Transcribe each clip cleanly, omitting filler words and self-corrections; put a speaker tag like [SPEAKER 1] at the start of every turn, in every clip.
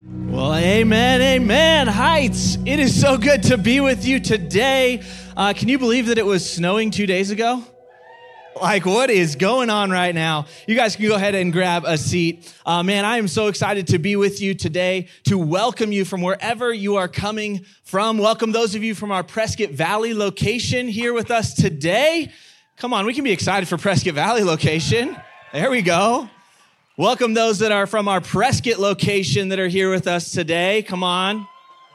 [SPEAKER 1] Well, amen. Heights, it is so good to be with you today. Can you believe that it was snowing 2 days ago? Like, what is going on right now? You guys can go ahead and grab a seat. Man, I am so excited to be with you today, to welcome you from wherever you are coming from. Welcome those of you from our Prescott Valley location here with us today. Come on, we can be excited for Prescott Valley location. There we go. Welcome those that are from our Prescott location that are here with us today. Come on.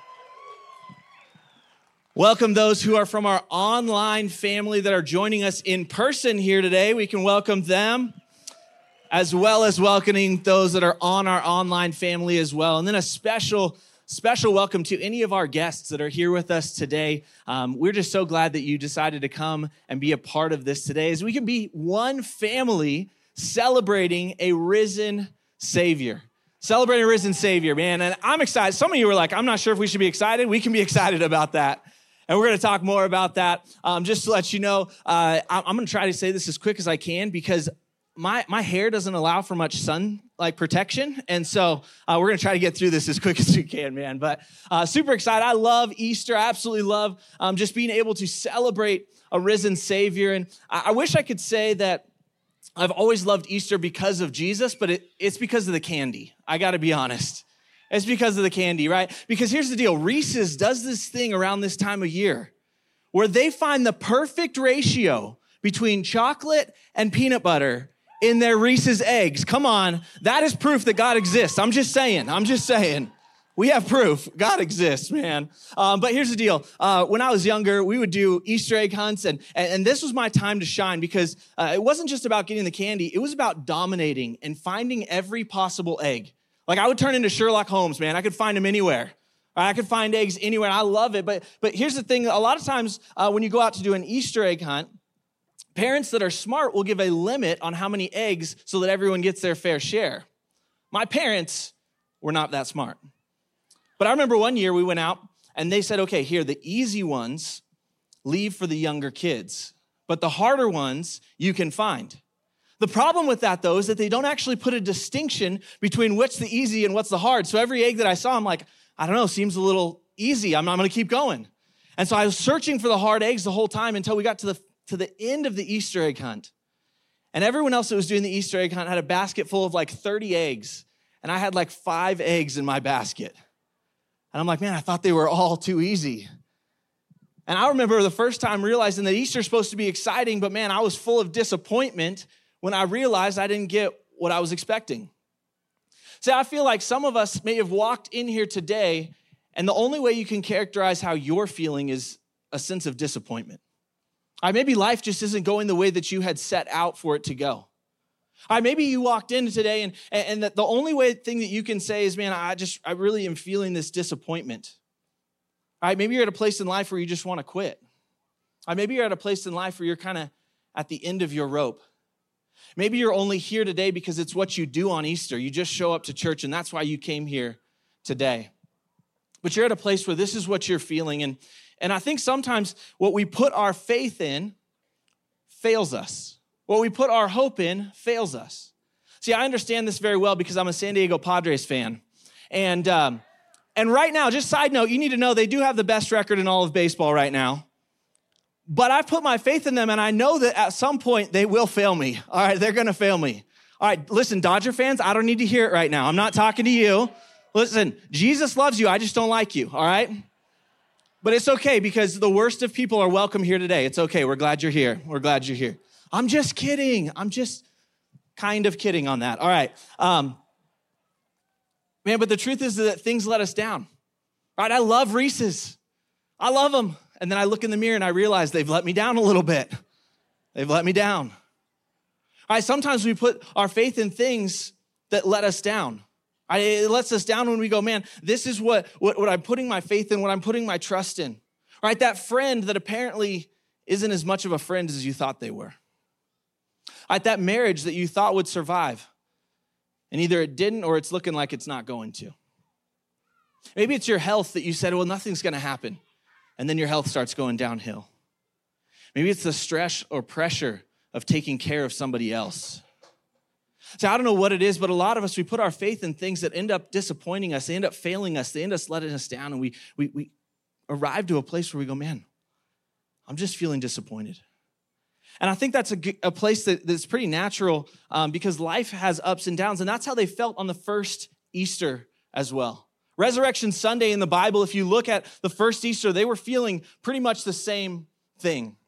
[SPEAKER 1] Welcome those who are from our online family that are joining us in person here today. We can welcome them, as well as welcoming those that are on our online family as well. And then a special welcome to any of our guests that are here with us today. We're just so glad that you decided to come and be a part of this today, as we can be one family celebrating a risen Savior. Celebrating a risen Savior, man. And I'm excited. Some of you were like, I'm not sure if we should be excited. We can be excited about that. And we're going to talk more about that. Just to let you know, I'm going to try to say this as quick as I can because my hair doesn't allow for much sun protection. And so we're going to try to get through this as quick as we can, man. But super excited. I love Easter. I absolutely love just being able to celebrate a risen Savior. And I wish I could say that I've always loved Easter because of Jesus, but it's because of the candy. I got to be honest. It's because of the candy, right? Because here's the deal. Reese's does this thing around this time of year where they find the perfect ratio between chocolate and peanut butter in their Reese's eggs. Come on. That is proof that God exists. I'm just saying. We have proof. God exists, man. But here's the deal. When I was younger, we would do Easter egg hunts, and this was my time to shine because it wasn't just about getting the candy. It was about dominating and finding every possible egg. Like, I would turn into Sherlock Holmes, man. I could find them anywhere. I could find eggs anywhere, and I love it. But here's the thing. A lot of times when you go out to do an Easter egg hunt, parents that are smart will give a limit on how many eggs so that everyone gets their fair share. My parents were not that smart. But I remember one year we went out and they said, okay, here, the easy ones leave for the younger kids, but the harder ones you can find. The problem with that, though, is that they don't actually put a distinction between what's the easy and what's the hard. So every egg that I saw, I'm like, I don't know, seems a little easy. I'm going to keep going. And so I was searching for the hard eggs the whole time until we got to the end of the Easter egg hunt. And everyone else that was doing the Easter egg hunt had a basket full of like 30 eggs. And I had like 5 eggs in my basket. And I'm like, man, I thought they were all too easy. And I remember the first time realizing that Easter's supposed to be exciting, but man, I was full of disappointment when I realized I didn't get what I was expecting. See, I feel like some of us may have walked in here today, and the only way you can characterize how you're feeling is a sense of disappointment. Maybe life just isn't going the way that you had set out for it to go. Maybe you walked in today and the only thing that you can say is, man, I really am feeling this disappointment. Maybe you're at a place in life where you just want to quit. Maybe you're at a place in life where you're kind of at the end of your rope. Maybe you're only here today because it's what you do on Easter. You just show up to church and that's why you came here today. But you're at a place where this is what you're feeling. And I think sometimes what we put our faith in fails us. What we put our hope in fails us. See, I understand this very well because I'm a San Diego Padres fan. And right now, just side note, you need to know they do have the best record in all of baseball right now. But I've put my faith in them, and I know that at some point they will fail me. All right, they're going to fail me. All right, listen, Dodger fans, I don't need to hear it right now. I'm not talking to you. Listen, Jesus loves you. I just don't like you, all right? But it's okay because the worst of people are welcome here today. It's okay. We're glad you're here. I'm just kidding. I'm just kind of kidding on that. All right. Man, but the truth is that things let us down. All right, I love Reese's. I love them. And then I look in the mirror and I realize they've let me down a little bit. They've let me down. All right, sometimes we put our faith in things that let us down. It lets us down when we go, man, this is what I'm putting my faith in, what I'm putting my trust in. All right, that friend that apparently isn't as much of a friend as you thought they were. All right, that marriage that you thought would survive, and either it didn't or it's looking like it's not going to. Maybe it's your health that you said, well, nothing's going to happen, and then your health starts going downhill. Maybe it's the stress or pressure of taking care of somebody else. So I don't know what it is, but a lot of us, we put our faith in things that end up disappointing us. They end up failing us. They end up letting us down. And we arrive to a place where we go, man, I'm just feeling disappointed. And I think that's a place that's pretty natural because life has ups and downs. And that's how they felt on the first Easter as well. Resurrection Sunday in the Bible, if you look at the first Easter, they were feeling pretty much the same thing.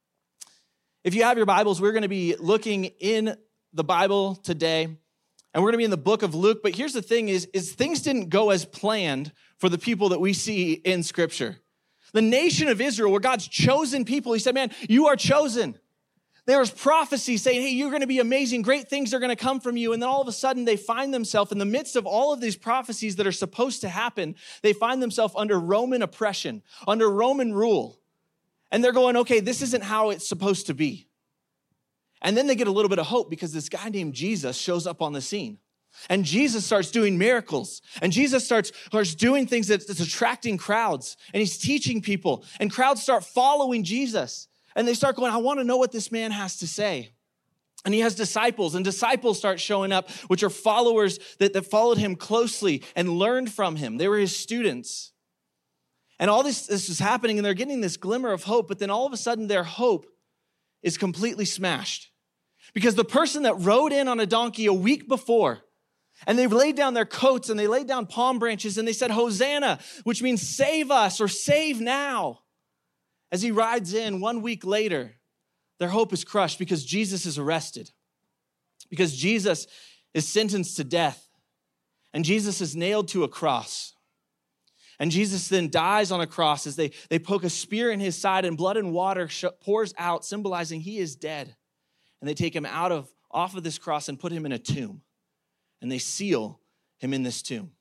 [SPEAKER 1] If you have your Bibles, we're going to be looking in the Bible today, and we're going to be in the book of Luke. But here's the thing is things didn't go as planned for the people that we see in Scripture. The nation of Israel, where God's chosen people, he said, man, you are chosen. There was prophecy saying, hey, you're going to be amazing. Great things are going to come from you. And then all of a sudden, they find themselves in the midst of all of these prophecies that are supposed to happen. They find themselves under Roman oppression, under Roman rule. And they're going, okay, this isn't how it's supposed to be. And then they get a little bit of hope because this guy named Jesus shows up on the scene. And Jesus starts doing miracles. And Jesus starts doing things that's attracting crowds. And he's teaching people. And crowds start following Jesus. And they start going, I want to know what this man has to say. And he has disciples. And disciples start showing up, which are followers that followed him closely and learned from him. They were his students. And all this is happening, and they're getting this glimmer of hope. But then all of a sudden, their hope is completely smashed. Because the person that rode in on a donkey a week before, and they laid down their coats and they laid down palm branches and they said, Hosanna, which means save us or save now. As he rides in 1 week later, their hope is crushed because Jesus is arrested. Because Jesus is sentenced to death. And Jesus is nailed to a cross. And Jesus then dies on a cross as they poke a spear in his side and blood and water pours out, symbolizing he is dead. And they take him off of this cross and put him in a tomb. And they seal him in this tomb.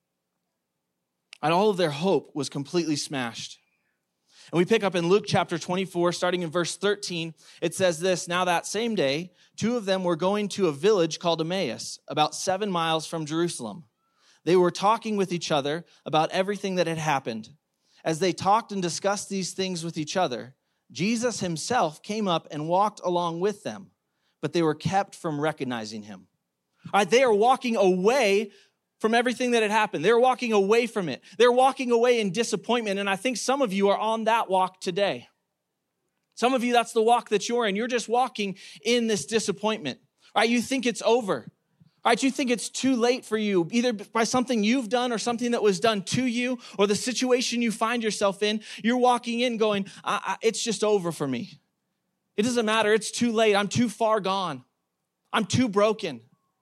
[SPEAKER 1] And all of their hope was completely smashed. And we pick up in Luke chapter 24, starting in verse 13. It says this, now that same day, two of them were going to a village called Emmaus, about 7 miles from Jerusalem. They were talking with each other about everything that had happened. As they talked and discussed these things with each other, Jesus himself came up and walked along with them, but they were kept from recognizing him. All right, they are walking away from everything that had happened. They're walking away from it. They're walking away in disappointment, and I think some of you are on that walk today. Some of you, that's the walk that you're in. You're just walking in this disappointment. All right, you think it's over. All right, you think it's too late for you, either by something you've done or something that was done to you or the situation you find yourself in. You're walking in going, it's just over for me. It doesn't matter. It's too late. I'm too far gone. I'm too broken.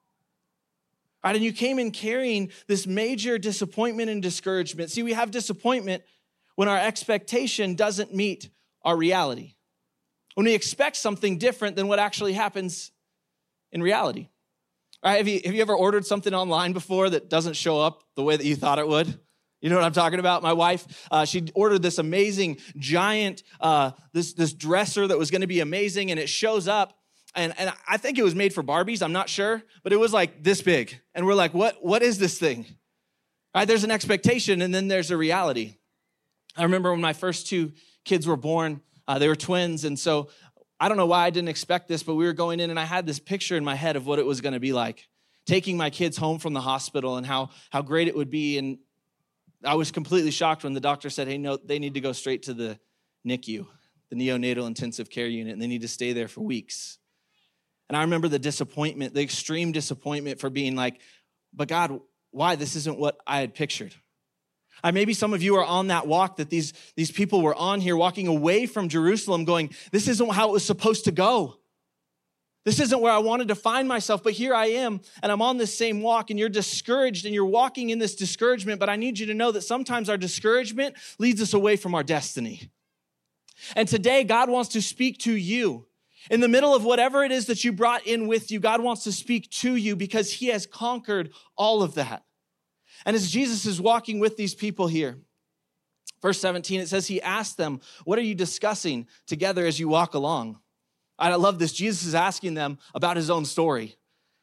[SPEAKER 1] All right, and you came in carrying this major disappointment and discouragement. See, we have disappointment when our expectation doesn't meet our reality. When we expect something different than what actually happens in reality. All right, have you ever ordered something online before that doesn't show up the way that you thought it would? You know what I'm talking about? My wife, she ordered this amazing giant, this dresser that was going to be amazing, and it shows up, and I think it was made for Barbies. I'm not sure, but it was like this big, and we're like, what is this thing? All right, there's an expectation, and then there's a reality. I remember when my first two kids were born, they were twins, and so I don't know why I didn't expect this, but we were going in and I had this picture in my head of what it was going to be like, taking my kids home from the hospital and how great it would be. And I was completely shocked when the doctor said, hey, no, they need to go straight to the NICU, the neonatal intensive care unit, and they need to stay there for weeks. And I remember the disappointment, the extreme disappointment for being like, but God, why? This isn't what I had pictured. Maybe some of you are on that walk that these people were on here, walking away from Jerusalem going, this isn't how it was supposed to go. This isn't where I wanted to find myself, but here I am, and I'm on this same walk, and you're discouraged, and you're walking in this discouragement, but I need you to know that sometimes our discouragement leads us away from our destiny. And today, God wants to speak to you. In the middle of whatever it is that you brought in with you, God wants to speak to you because he has conquered all of that. And as Jesus is walking with these people here, verse 17, it says he asked them, what are you discussing together as you walk along? I love this. Jesus is asking them about his own story.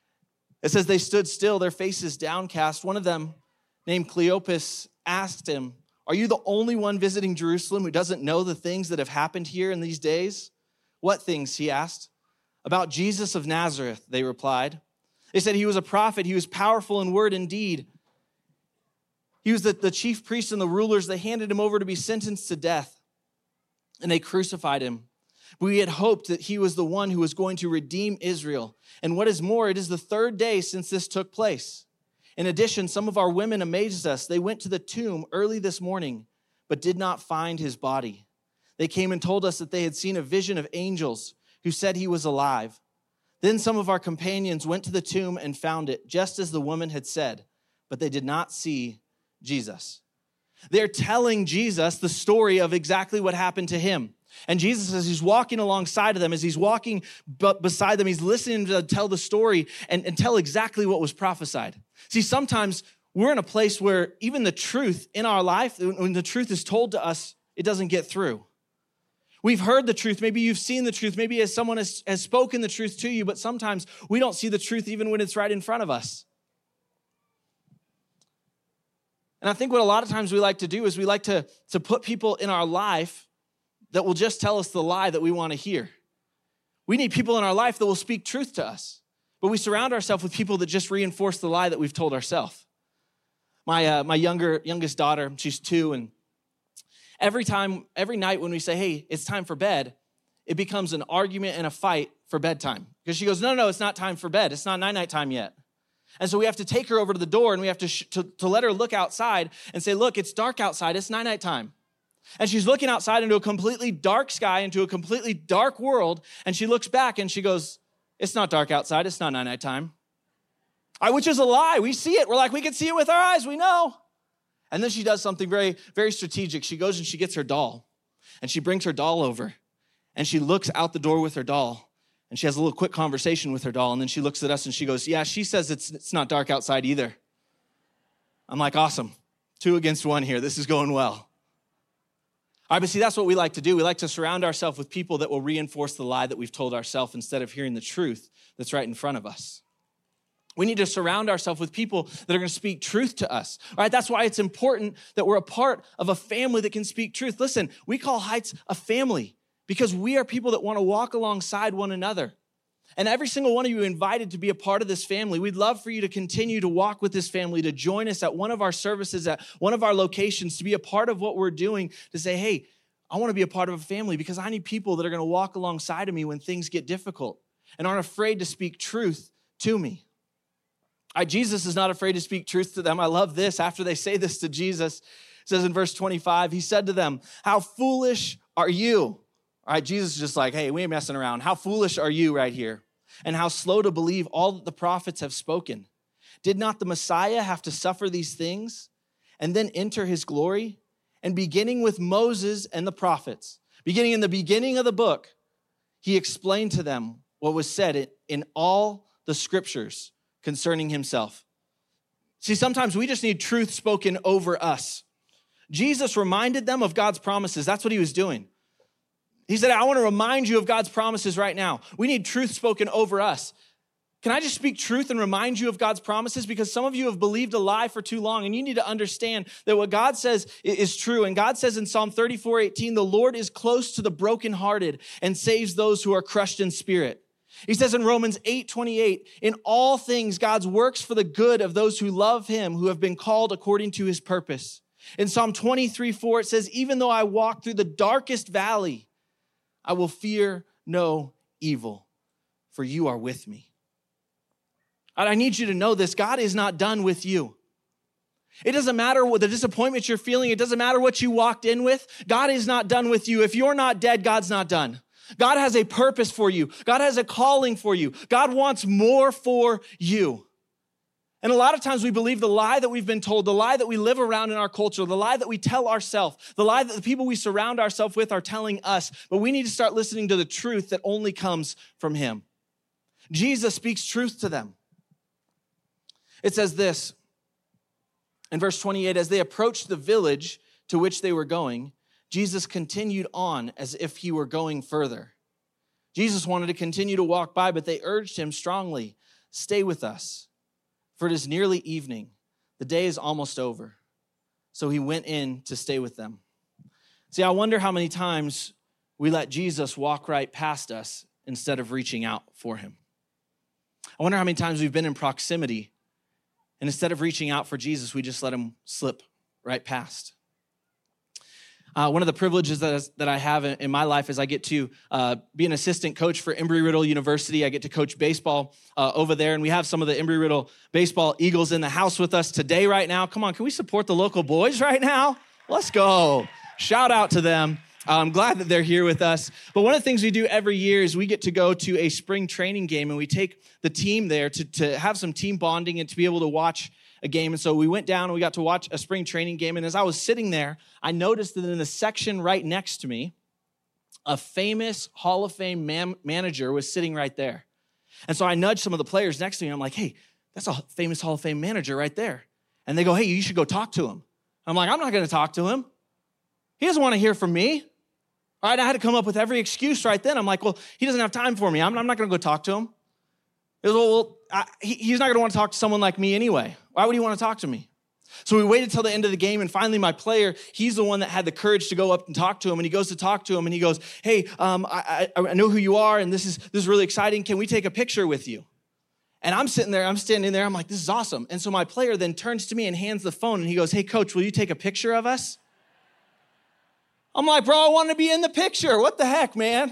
[SPEAKER 1] It says they stood still, their faces downcast. One of them, named Cleopas, asked him, are you the only one visiting Jerusalem who doesn't know the things that have happened here in these days? What things, he asked. About Jesus of Nazareth, they replied. They said he was a prophet. He was powerful in word and deed. He was the chief priest and the rulers. They handed him over to be sentenced to death, and they crucified him. We had hoped that he was the one who was going to redeem Israel. And what is more, it is the third day since this took place. In addition, some of our women amazed us. They went to the tomb early this morning, but did not find his body. They came and told us that they had seen a vision of angels who said he was alive. Then some of our companions went to the tomb and found it, just as the woman had said, but they did not see Jesus. They're telling Jesus the story of exactly what happened to him. And Jesus, as he's walking alongside of them, as he's walking beside them, he's listening to tell the story and tell exactly what was prophesied. See, sometimes we're in a place where even the truth in our life, when the truth is told to us, it doesn't get through. We've heard the truth. Maybe you've seen the truth. Maybe as someone has spoken the truth to you, but sometimes we don't see the truth even when it's right in front of us. And I think what a lot of times we like to do is we like to put people in our life that will just tell us the lie that we want to hear. We need people in our life that will speak truth to us, but we surround ourselves with people that just reinforce the lie that we've told ourselves. My youngest daughter, she's 2, and every night when we say, hey, it's time for bed, it becomes an argument and a fight for bedtime. Because she goes, no, it's not time for bed. It's not night time yet. And so we have to take her over to the door and we have to let her look outside and say, look, it's dark outside. It's night time. And she's looking outside into a completely dark sky, into a completely dark world. And she looks back and she goes, it's not dark outside. It's not night time. Which is a lie. We see it. We're like, we can see it with our eyes. We know. And then she does something very, very strategic. She goes and she gets her doll. And she brings her doll over. And she looks out the door with her doll. And she has a little quick conversation with her doll. And then she looks at us and she goes, yeah, she says it's not dark outside either. I'm like, awesome. 2 against 1 here. This is going well. All right, but see, that's what we like to do. We like to surround ourselves with people that will reinforce the lie that we've told ourselves instead of hearing the truth that's right in front of us. We need to surround ourselves with people that are going to speak truth to us. All right, that's why it's important that we're a part of a family that can speak truth. Listen, we call Heights a family because we are people that want to walk alongside one another. And every single one of you invited to be a part of this family. We'd love for you to continue to walk with this family, to join us at one of our services, at one of our locations, to be a part of what we're doing, to say, hey, I want to be a part of a family because I need people that are going to walk alongside of me when things get difficult and aren't afraid to speak truth to me. Jesus is not afraid to speak truth to them. I love this. After they say this to Jesus, it says in verse 25, he said to them, how foolish are you? All right, Jesus is just like, hey, we ain't messing around. How foolish are you right here? And how slow to believe all that the prophets have spoken. Did not the Messiah have to suffer these things and then enter his glory? And beginning with Moses and the prophets, beginning in the beginning of the book, he explained to them what was said in all the scriptures concerning himself. See, sometimes we just need truth spoken over us. Jesus reminded them of God's promises. That's what he was doing. He said, I want to remind you of God's promises right now. We need truth spoken over us. Can I just speak truth and remind you of God's promises? Because some of you have believed a lie for too long, and you need to understand that what God says is true. And God says in Psalm 34:18, the Lord is close to the brokenhearted and saves those who are crushed in spirit. He says in Romans 8:28, in all things God's works for the good of those who love him, who have been called according to his purpose. In Psalm 23:4, it says, even though I walk through the darkest valley, I will fear no evil, for you are with me. I need you to know this. God is not done with you. It doesn't matter what the disappointment you're feeling. It doesn't matter what you walked in with. God is not done with you. If you're not dead, God's not done. God has a purpose for you. God has a calling for you. God wants more for you. And a lot of times we believe the lie that we've been told, the lie that we live around in our culture, the lie that we tell ourselves, the lie that the people we surround ourselves with are telling us, but we need to start listening to the truth that only comes from him. Jesus speaks truth to them. It says this in verse 28, as they approached the village to which they were going, Jesus continued on as if he were going further. Jesus wanted to continue to walk by, but they urged him strongly, stay with us. For it is nearly evening. The day is almost over. So he went in to stay with them. See, I wonder how many times we let Jesus walk right past us instead of reaching out for him. I wonder how many times we've been in proximity, and instead of reaching out for Jesus, we just let him slip right past. One of the privileges that I have in my life is I get to be an assistant coach for Embry-Riddle University. I get to coach baseball over there, and we have some of the Embry-Riddle baseball Eagles in the house with us today right now. Come on, can we support the local boys right now? Let's go. Shout out to them. I'm glad that they're here with us. But one of the things we do every year is we get to go to a spring training game, and we take the team there to have some team bonding and to be able to watch a game. And so we went down and we got to watch a spring training game. And as I was sitting there, I noticed that in the section right next to me, a famous Hall of Fame manager was sitting right there. And so I nudged some of the players next to me. I'm like, hey, that's a famous Hall of Fame manager right there. And they go, hey, you should go talk to him. I'm like, I'm not going to talk to him. He doesn't want to hear from me. All right, I had to come up with every excuse right then. I'm like, well, he doesn't have time for me. I'm not going to go talk to him. It was, he's not going to want to talk to someone like me anyway. Why would he want to talk to me? So we waited till the end of the game, and finally my player, he's the one that had the courage to go up and talk to him, and he goes to talk to him, and he goes, hey, I know who you are, and this is really exciting. Can we take a picture with you? And I'm standing there, I'm like, this is awesome. And so my player then turns to me and hands the phone, and he goes, hey, coach, will you take a picture of us? I'm like, bro, I want to be in the picture. What the heck, man?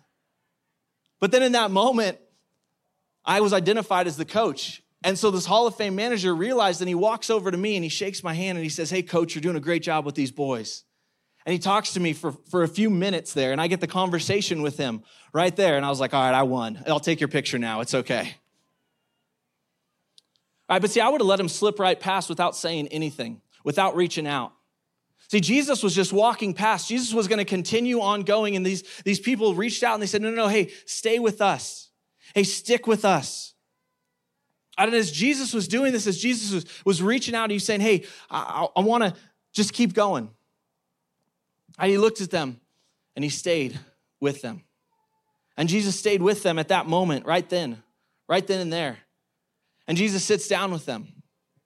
[SPEAKER 1] But then in that moment, I was identified as the coach. And so this Hall of Fame manager realized, and he walks over to me and he shakes my hand and he says, hey, coach, you're doing a great job with these boys. And he talks to me for a few minutes there, and I get the conversation with him right there. And I was like, all right, I won. I'll take your picture now. It's okay. All right, but see, I would have let him slip right past without saying anything, without reaching out. See, Jesus was just walking past. Jesus was going to continue on going, and these people reached out and they said, no, hey, stay with us. Hey, stick with us. And as Jesus was doing this, as Jesus was reaching out, he was saying, hey, I want to just keep going. And he looked at them and he stayed with them. And Jesus stayed with them at that moment, right then and there. And Jesus sits down with them.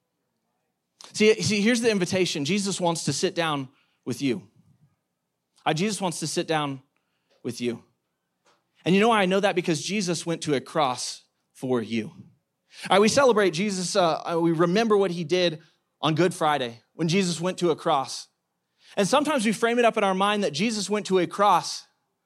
[SPEAKER 1] See, here's the invitation. Jesus wants to sit down with you. Jesus wants to sit down with you. And you know why I know that? Because Jesus went to a cross for you. All right, we celebrate Jesus. We remember what he did on Good Friday when Jesus went to a cross. And sometimes we frame it up in our mind that Jesus went to a cross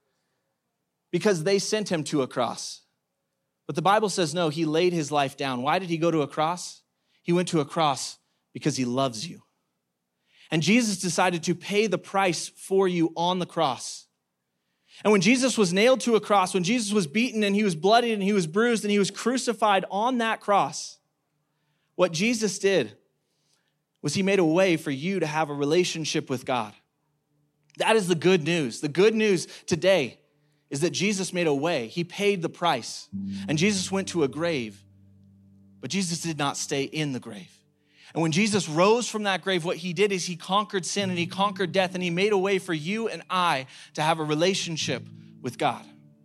[SPEAKER 1] because they sent him to a cross. But the Bible says, no, he laid his life down. Why did he go to a cross? He went to a cross because he loves you. And Jesus decided to pay the price for you on the cross. And when Jesus was nailed to a cross, when Jesus was beaten and he was bloodied and he was bruised and he was crucified on that cross, what Jesus did was he made a way for you to have a relationship with God. That is the good news. The good news today is that Jesus made a way. He paid the price. And Jesus went to a grave, but Jesus did not stay in the grave. And when Jesus rose from that grave, what he did is he conquered sin and he conquered death, and he made a way for you and I to have a relationship with God.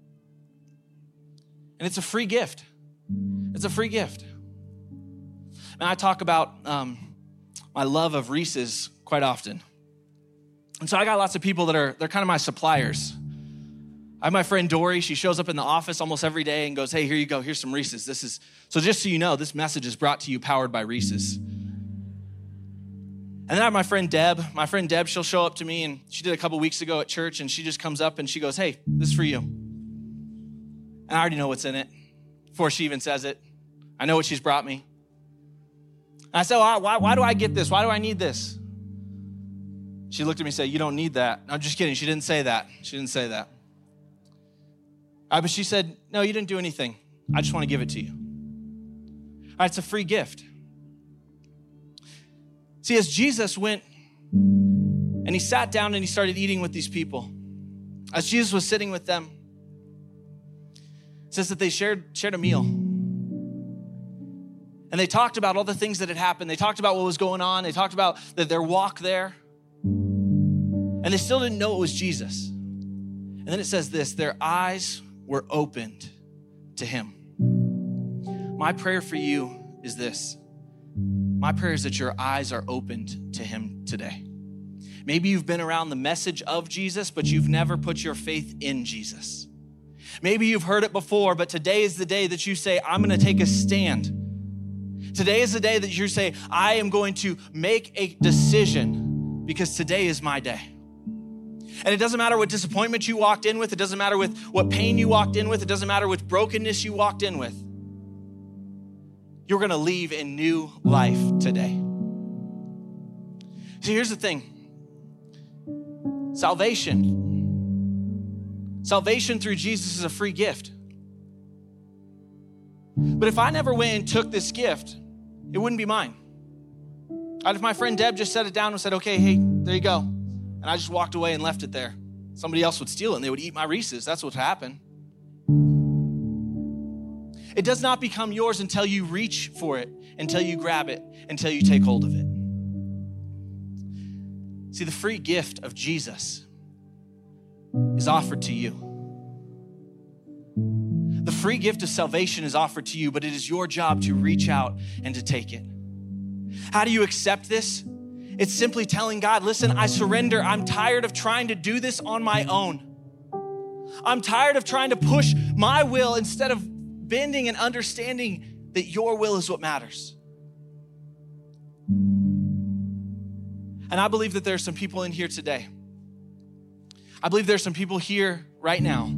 [SPEAKER 1] And it's a free gift. It's a free gift. And I talk about my love of Reese's quite often. And so I got lots of people they're kind of my suppliers. I have my friend Dory. She shows up in the office almost every day and goes, hey, here you go. Here's some Reese's. So just so you know, this message is brought to you powered by Reese's. And then I have my friend Deb. My friend Deb, she'll show up to me, and she did a couple weeks ago at church, and she just comes up and she goes, hey, this is for you. And I already know what's in it before she even says it. I know what she's brought me. And I said, why do I get this? Why do I need this? She looked at me and said, you don't need that. I'm just kidding. She didn't say that. But she said, no, you didn't do anything. I just want to give it to you. All right, it's a free gift. See, as Jesus went and he sat down and he started eating with these people, as Jesus was sitting with them, it says that they shared a meal. And they talked about all the things that had happened. They talked about what was going on. They talked about their walk there. And they still didn't know it was Jesus. And then it says this, their eyes were opened to him. My prayer for you is this. My prayer is that your eyes are opened to him today. Maybe you've been around the message of Jesus, but you've never put your faith in Jesus. Maybe you've heard it before, but today is the day that you say, I'm going to take a stand. Today is the day that you say, I am going to make a decision because today is my day. And it doesn't matter what disappointment you walked in with. It doesn't matter with what pain you walked in with. It doesn't matter what brokenness you walked in with. You're going to leave in new life today. So here's the thing. Salvation through Jesus is a free gift. But if I never went and took this gift, it wouldn't be mine. If my friend Deb just set it down and said, okay, hey, there you go. And I just walked away and left it there. Somebody else would steal it and they would eat my Reese's. That's what happened. It does not become yours until you reach for it, until you grab it, until you take hold of it. See, the free gift of Jesus is offered to you. The free gift of salvation is offered to you, but it is your job to reach out and to take it. How do you accept this? It's simply telling God, listen, I surrender. I'm tired of trying to do this on my own. I'm tired of trying to push my will instead of bending and understanding that your will is what matters. And I believe that there are some people in here today. I believe there's some people here right now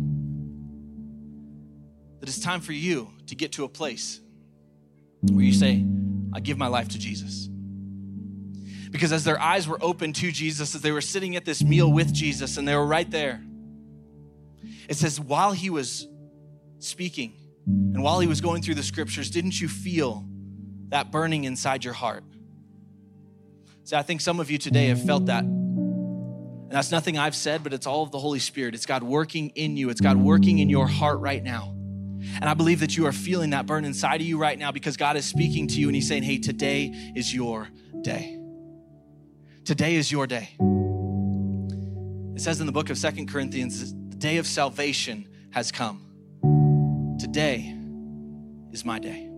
[SPEAKER 1] that it's time for you to get to a place where you say, I give my life to Jesus. Because as their eyes were open to Jesus, as they were sitting at this meal with Jesus and they were right there, it says, while he was speaking and while he was going through the scriptures, didn't you feel that burning inside your heart? See, I think some of you today have felt that. And that's nothing I've said, but it's all of the Holy Spirit. It's God working in you. It's God working in your heart right now. And I believe that you are feeling that burn inside of you right now because God is speaking to you and he's saying, hey, today is your day. Today is your day. It says in the book of 2 Corinthians, the day of salvation has come. Today is my day.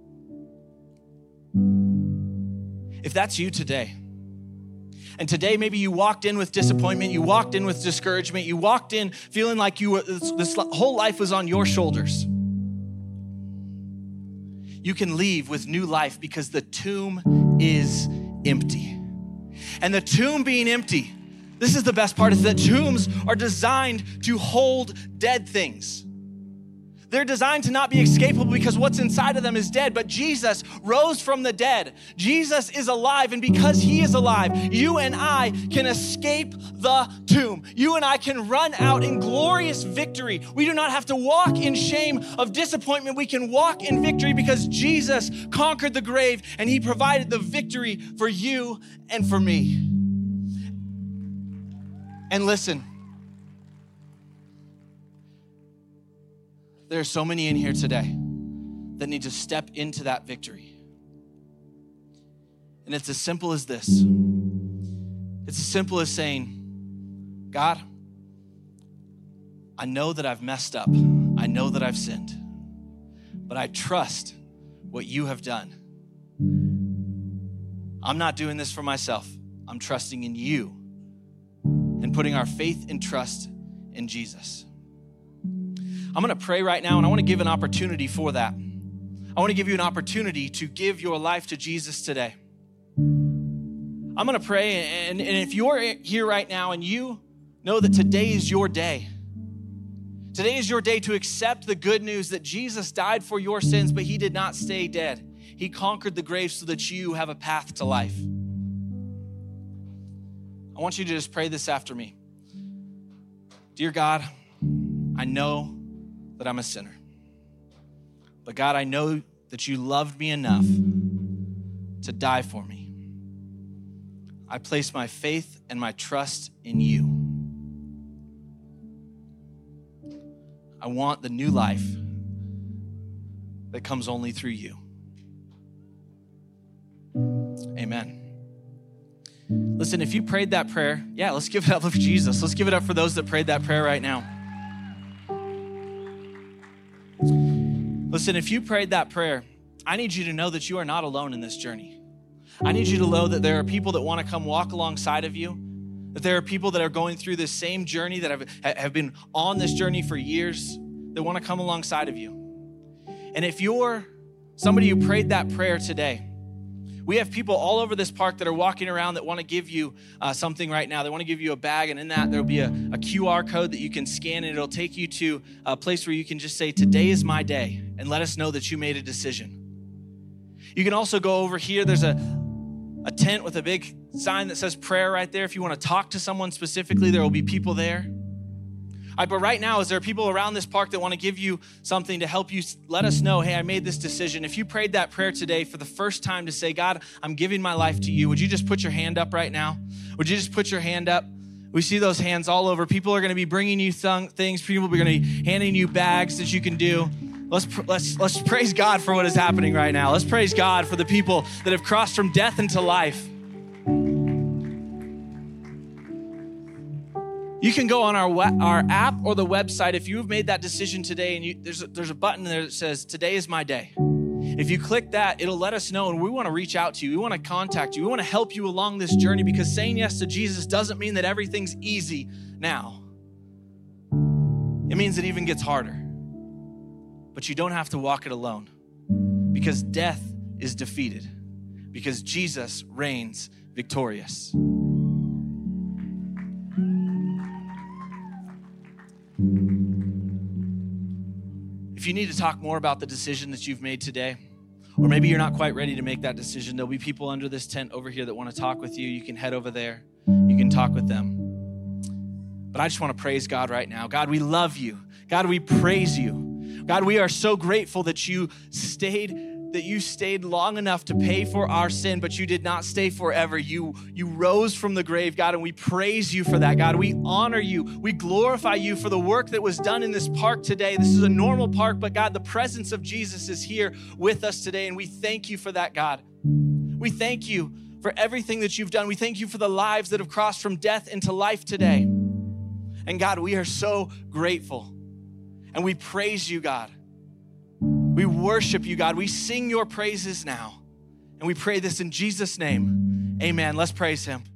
[SPEAKER 1] If that's you today, and today maybe you walked in with disappointment, you walked in with discouragement, you walked in feeling like this whole life was on your shoulders. You can leave with new life because the tomb is empty. And the tomb being empty, this is the best part, is that tombs are designed to hold dead things. They're designed to not be escapable because what's inside of them is dead, but Jesus rose from the dead. Jesus is alive, and because he is alive, you and I can escape the tomb. You and I can run out in glorious victory. We do not have to walk in shame of disappointment. We can walk in victory because Jesus conquered the grave and he provided the victory for you and for me. And listen, there are so many in here today that need to step into that victory. And it's as simple as this. It's as simple as saying, God, I know that I've messed up. I know that I've sinned, but I trust what you have done. I'm not doing this for myself. I'm trusting in you and putting our faith and trust in Jesus. I'm gonna pray right now, and I wanna give an opportunity for that. I wanna give you an opportunity to give your life to Jesus today. I'm gonna pray, and if you're here right now and you know that today is your day, today is your day to accept the good news that Jesus died for your sins, but he did not stay dead. He conquered the grave so that you have a path to life. I want you to just pray this after me. Dear God, I know that I'm a sinner. But God, I know that you loved me enough to die for me. I place my faith and my trust in you. I want the new life that comes only through you. Amen. Listen, if you prayed that prayer, let's give it up for Jesus. Let's give it up for those that prayed that prayer right now. Listen, if you prayed that prayer, I need you to know that you are not alone in this journey. I need you to know that there are people that want to come walk alongside of you, that there are people that are going through this same journey, that have been on this journey for years, that want to come alongside of you. And if you're somebody who prayed that prayer today, we have people all over this park that are walking around that want to give you something right now. They want to give you a bag, and in that there'll be a QR code that you can scan, and it'll take you to a place where you can just say, today is my day, and let us know that you made a decision. You can also go over here. There's a tent with a big sign that says prayer right there. If you want to talk to someone specifically, there will be people there. But right now, is there people around this park that want to give you something to help you let us know, hey, I made this decision. If you prayed that prayer today for the first time to say, God, I'm giving my life to you, would you just put your hand up right now? Would you just put your hand up? We see those hands all over. People are going to be bringing you things. People are going to be handing you bags that you can do. Let's praise God for what is happening right now. Let's praise God for the people that have crossed from death into life. You can go on our app or the website if you've made that decision today, and there's a button there that says, today is my day. If you click that, it'll let us know, and we want to reach out to you. We want to contact you. We want to help you along this journey, because saying yes to Jesus doesn't mean that everything's easy now. It means it even gets harder. But you don't have to walk it alone, because death is defeated, because Jesus reigns victorious. If you need to talk more about the decision that you've made today, or maybe you're not quite ready to make that decision, there'll be people under this tent over here that want to talk with you. You can head over there. You can talk with them. But I just want to praise God right now. God, we love you. God, we praise you. God, we are so grateful that you stayed long enough to pay for our sin, but you did not stay forever. You rose from the grave, God, and we praise you for that, God. We honor you. We glorify you for the work that was done in this park today. This is a normal park, but God, the presence of Jesus is here with us today, and we thank you for that, God. We thank you for everything that you've done. We thank you for the lives that have crossed from death into life today. And God, we are so grateful, and we praise you, God. We worship you, God. We sing your praises now. And we pray this in Jesus' name. Amen. Let's praise him.